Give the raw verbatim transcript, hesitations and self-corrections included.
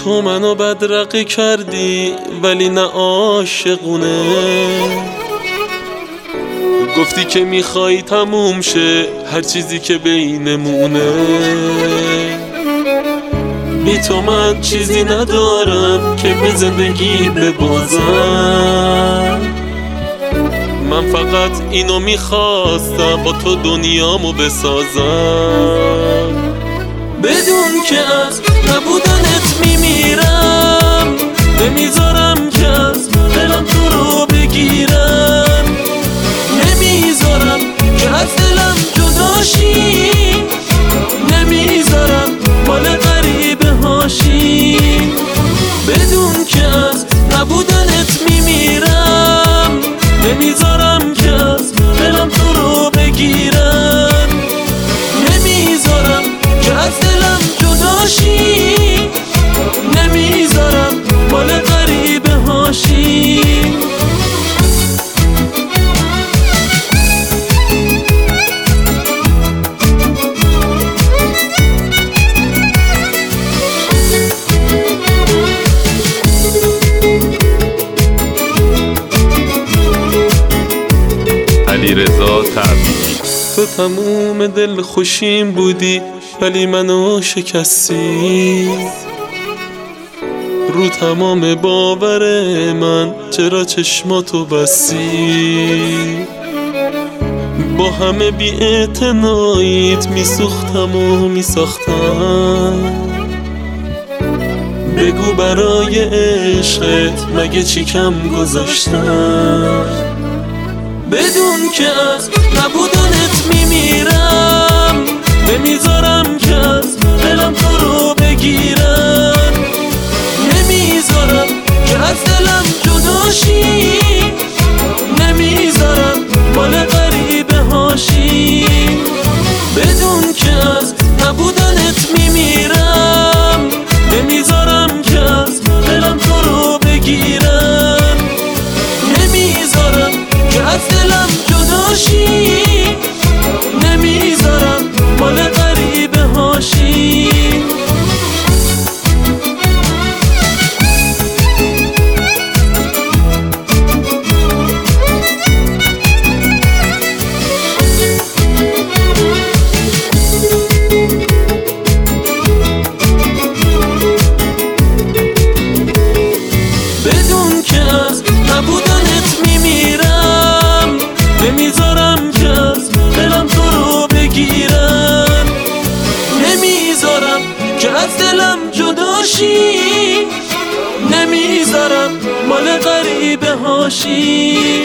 تو منو بدرقه کردی ولی نه عاشقونه. گفتی که میخوای تموم شه هر چیزی که بینمونه. بی تو من چیزی ندارم که به زندگی ببازم. من فقط اینو میخواستم با تو دنیامو بسازم. بدون که از نبودنت میمیرم، نمیذارم که از دلم تو رو بگیرم. نمیذارم که از دلم جداشی، نمیذارم مال غریبه هاشی. بدون که از نبودنت میمیرم، نمیذارم که از دلم تو رو بگیرم. نمیذارم که از دلم جداشی، نمیذارم مال غریبه هاشی. علیرضا تعبیری. تو تموم دل خوشیم بودی ولی منو شکستی. رو تمام باور من چرا چشماتو بستی. با همه بی اعتناییت میسوختم و میساختم. بگو برای عشقت مگه چی کم گذاشتم. بدون که از نبودنت میمیرم، نمیذارم که از دلم تو رو بگیرم. نمیذارم که از دلم جداشی، نمیذارم مال غریبه هاشی. بدون که از نبودنت میمیرم، نمیذارم که از دلم تو رو بگیرم. نمیذارم که از دلم جداشی، نمیذارم مال غریبه هاشی. بدون که از نبودنت میمیرم، نمیذارم که از دلم تو رو بگیرم. نمیذارم که از دلم جداشی، نمیذارم مال غریبه هاشی.